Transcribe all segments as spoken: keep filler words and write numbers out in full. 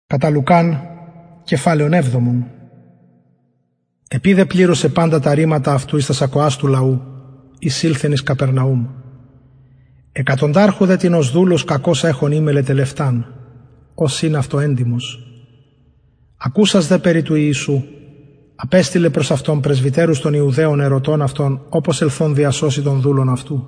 Κατά Λουκάν, κεφάλαιον έβδομον. Επίδε πλήρωσε πάντα τα ρήματα αυτού εις τα σακοάς του λαού, εισήλθεν εις Καπερναούμ. Εκατοντάρχου δε την ως δούλος κακός έχων ήμελε τελευτάν, ως είναι αυτό έντιμος. Ακούσας δε περί του Ιησού, απέστειλε προς αυτόν πρεσβυτέρους των Ιουδαίων ερωτών αυτών, όπως ελθόν διασώσει των δούλων αυτού.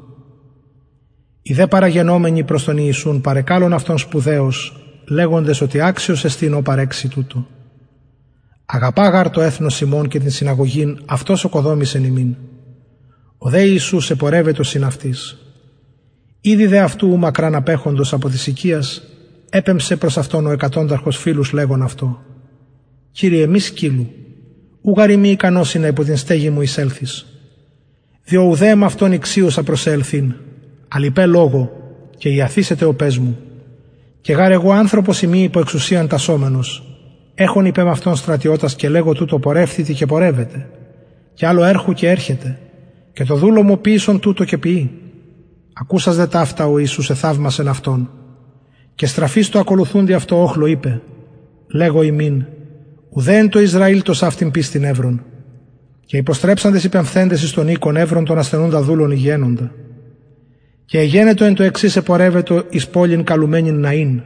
Οι δε παραγενόμενοι προς τον Ιησούν παρεκάλων αυτόν σπουδαίως, λέγοντες ότι άξιος εστίν ο παρέξει τούτο. Αγαπάγαρ το έθνος ημών και την συναγωγήν αυτός οκοδόμησεν ημίν. Ο δε Ιησούς επορεύετο συν αυτής. Ήδη δε αυτού μακράν απέχοντος από της οικίας, έπεμψε προς αυτόν ο εκατόνταρχος φίλους λέγον αυτό. Κύριε, μη σκύλου, ούγαρ μη ικανός είναι υπό την στέγη μου εισέλθεις. Διό ουδέ με αυτόν ηξίωσα προσέλθειν, αλιπέ λόγο, και ιαθήσετε ο πες μου. Και γάρ εγώ άνθρωπος ημί υπό εξουσίαν τασσόμενος, έχων υπέ με αυτόν στρατιώτας και λέγω τούτο πορεύθητη και πορεύεται, και άλλο έρχου και έρχεται, και το δούλο μου ποιήσον τούτο και ποιεί. Ακούσας δε ταύτα ο Ιησούς εθαύμασεν αυτόν, και στραφής το ακολουθούντι αυτό όχλο είπε, λέγω ημίν, ουδέν το Ισραήλ το σαύτην πίστην εύρων. Και υποστρέψαντες οι πεμφθέντες εις τον οίκον εύρων των ασθενούντα δούλων υγιαίνοντα. Και εγένετο εν το εξής επορεύετο εις πόλην καλουμένην Ναΐν.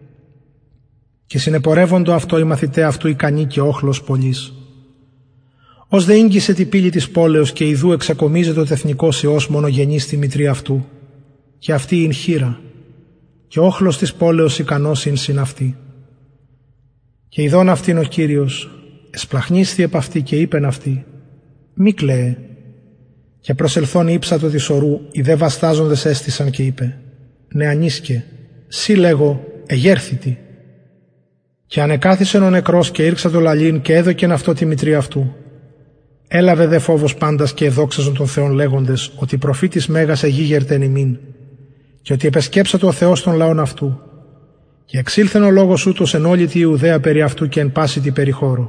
Και συνεπορεύοντο αυτό οι μαθητέ αυτού ικανοί και όχλος πολλής. Ως δε ήγγισε την πύλη της πόλεως και ιδού εξακομίζεται ο τεθνικός Υιός μονογενής στη μητρή αυτού, και αυτή ειν χήρα, και όχλος της πόλεως ικανός ειν συν αυτή. Και ειδών αυτήν ο Κύριος, εσπλαχνίσθη επ' αυτή και είπεν αυτή, μη κλαίε. Και προσελθών ύψατο της ορού, οι δε βαστάζοντες έστησαν και είπε, νεανίσκε, σύ λέγω, εγέρθητη. Και ανεκάθισεν ο νεκρός και ήρξα το λαλήν και έδωκεν αυτό τη μητρή αυτού. Έλαβε δε φόβος πάντας και εδόξαζον τον Θεόν λέγοντες ότι προφήτης μέγας εγίγερτεν ημίν, και ότι επεσκέψατο ο Θεός των λαών αυτού. Και εξήλθεν ο λόγος ούτως εν όλη τη Ιουδαία περί αυτού και εν πάση τη περιχώρο.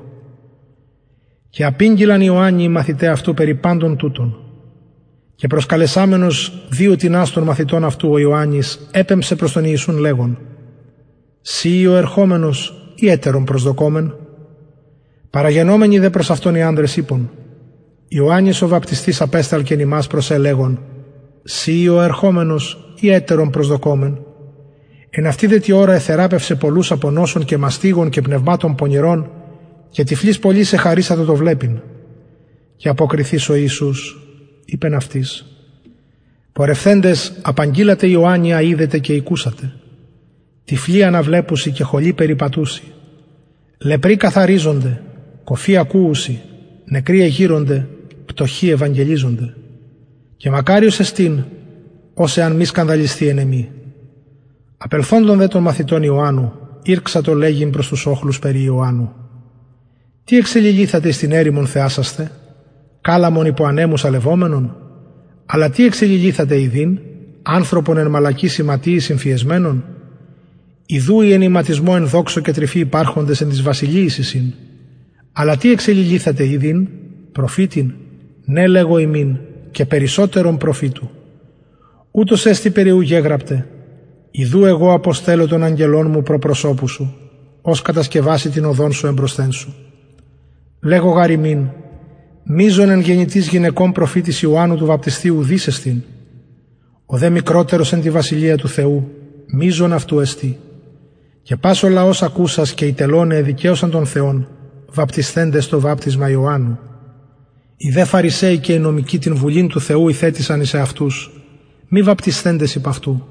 Και απήγγειλαν Ιωάννη οι μαθητέ αυτού περί πάντων τούτων. Και προσκαλεσάμενος δύο τινάς των μαθητών αυτού ο Ιωάννης έπεμψε προς τον Ιησούν λέγον, «Σύ ο ερχόμενος ή έτερον προσδοκόμεν?» Παραγενόμενοι δε προς αυτόν οι άνδρες είπον, «Ιωάννης ο βαπτιστής απέσταλκεν ημάς προς ελέγον, Σύ ο ερχόμενος ή έτερον προσδοκόμεν?» Εν αυτή δε τη ώρα εθεράπευσε πολλούς από νόσων και μαστίγων και πνευμάτων πονηρών, και τυφλής πολλής εχαρίσατο το βλέπειν. Και αποκριθείς ο Ιησούς, είπεν αυτής, «Πορευθέντες απαγγείλατε Ιωάννη αείδετε και οικούσατε. Τυφλοί αναβλέπουσι και χολοί περιπατούσι. Λεπροί καθαρίζονται, κοφοί ακούουσι, νεκροί εγείρονται, πτωχοί ευαγγελίζονται. Και μακάριος εστίν, ως εάν μη σκανδαλιστεί εν εμή». Απελθόντων δε των μαθητών Ιωάννου, ήρξα το λέγειν προς τους όχλους περί Ιωάννου. Τι εξελιλήθατε στην έρημον θεάσαστε, κάλαμον υπό ανέμους αλευόμενον, αλλά τι εξελιλήθατε ειδήν, άνθρωπον εν μαλακή σηματίη συμφιεσμένων, ιδού η ενηματισμό εν δόξο και τρυφή υπάρχοντες εν της βασιλείης εισήν, αλλά τι εξελιλήθατε ειδήν, προφήτην, ναι λέγω ημίν, και περισσότερον προφήτου. Ούτως έστι περιού γέγραπτε, ιδού εγώ αποστέλω των αγγελών μου προπροσώπου σου, ως κατασκευάσει την οδόν σου εμπροσθέν σου. Λέγω γαριμήν, μίζων εν γεννητής γυναικών προφήτης Ιωάννου του βαπτιστή ουδής εστίν. Ο δε μικρότερος εν τη βασιλεία του Θεού, μίζων αυτού εστί. Και πας ο λαός ακούσας και οι τελώνε εδικαίωσαν τον Θεόν, βαπτισθέντες το βάπτισμα Ιωάννου. Οι δε Φαρισαίοι και οι νομικοί την βουλήν του Θεού ηθέτησαν εις εαυτούς, μη βαπτισθέντες υπ' αυτού.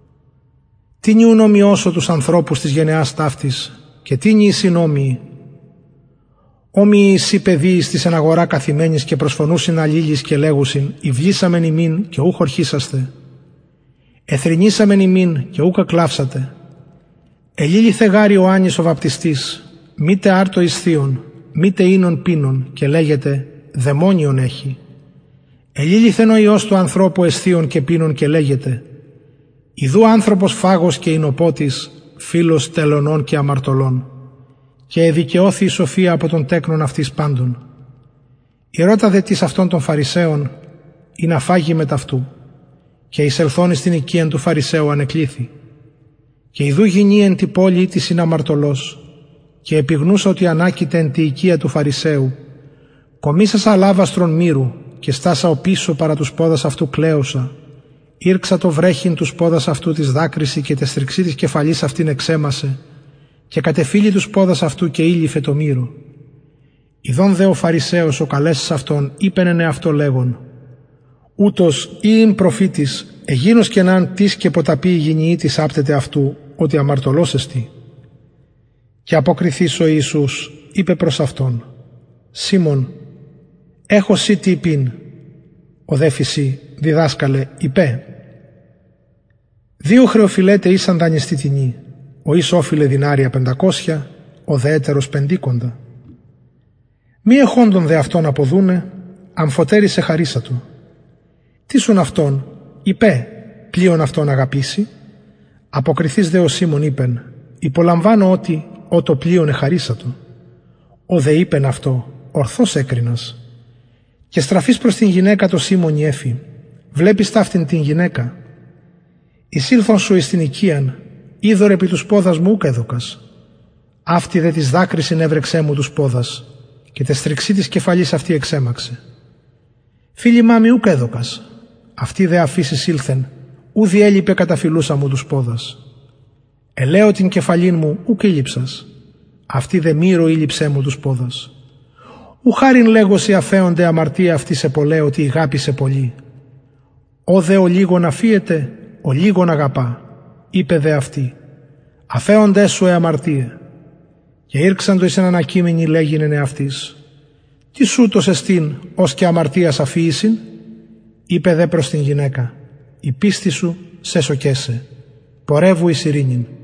Τι νιού νομιώσω τους ανθρώπους της γενεάς ταύτης, και τι νιεί συνόμοιοι. Όμοιοι εσύ παιδίεις της εν αγορά καθημένης και προσφωνούσιν αλλήλεις και λέγουσιν, «Ιβλήσαμεν ημίν και ούχ ορχήσαστε. Εθρηνήσαμεν ημίν και ούκ ακλάψατε. Ελήληθε γάρι Ιωάννης ο βαπτιστής, μήτε άρτο εις θείον, μήτε ίνον πίνον, και λέγεται, δαιμόνιον έχει. Ελήληθεν ο Υιός του ανθρώπου εσθείων και πίνων και λέγεται, ιδού άνθρωπος φάγος και εινοπότης, φίλος τελωνών και αμαρτωλών, και εδικαιώθη η σοφία από τον τέκνον αυτής πάντων. Η ρώτα δε της αυτών των Φαρισαίων ή να φάγει με ταυτού, και εισελθώνει στην οικίαν του Φαρισαίου ανεκλήθη. Και ιδού γινή εν τη πόλη της είναι αμαρτωλός, και επιγνούσα ότι ανάκειται εν τη οικία του Φαρισαίου, κομίσασα λάβαστρον μύρου και στάσα ο πίσω παρά τους πόδας αυτού κλαίωσα, ήρξα το βρέχειν τους πόδας αυτού της δάκρυση και τε στριξή της κεφαλής αυτήν εξέμασε και κατεφύλει τους πόδας αυτού και ήλυφε το μύρο. Ιδών δε ο Φαρισαίος ο καλέσας αυτόν είπεν εν εαυτό λέγον, ούτως ή προφήτης εγίνος και ναν της και ποταπή υγιεινή της άπτεται αυτού ότι αμαρτωλός εστι. Και αποκριθείς ο Ιησούς είπε προς αυτόν, Σίμων, έχω σύ τι πίν. Ο δε φυσί, διδάσκαλε, είπε. Δύο χρεοφιλέτε ήσαν δανειστή τινή, ο εις όφιλε δινάρια πεντακόσια, ο δε έτερος πεντήκοντα. Μη εχόντων δε αυτόν αποδούνε, αμφωτέρισε χαρίσατο. Τι σουν αυτόν, είπε, πλοίον αυτόν αγαπήσει. Αποκριθείς δε ο Σίμων είπεν, υπολαμβάνω ότι ο το πλοίον εχαρίσατο. Ο δε είπεν αυτό, ορθώς έκρινας. Και στραφείς προς την γυναίκα το Σίμων ιέφη, βλέπεις ταύτην την γυναίκα. Εισήλθον σου εις την οικίαν, είδωρ επί τους πόδας μου ούκ έδωκας. Αυτή δε της δάκρυσιν έβρεξέ μου τους πόδας, και τε στριξή της κεφαλής αυτή εξέμαξε. Φίλημά μη ούκ έδωκας, αυτή δε αφήσεις ήλθεν, ου διέλειπε καταφυλούσα μου τους πόδας. Ελέω την κεφαλήν μου ούκ ήλυψας, αυτή δε μύρο ήλυψέ μου τους πόδας. Ου χάριν λέγωση αφέονται αμαρτία αυτή σε πολλέ ότι ηγάπησε πολύ. Ο δε ο λίγον αφίεται, ο λίγον αγαπά, είπε δε αυτή. Αφέονται σου ε αμαρτίε. Και ήρξαντο εις έναν ακείμενη λέγειν εαυτής. Τι σούτος εστίν ως και αμαρτίας αφίησιν, είπε δε προς την γυναίκα. Η πίστη σου σε σοκέσε. Πορεύου εις ειρήνην.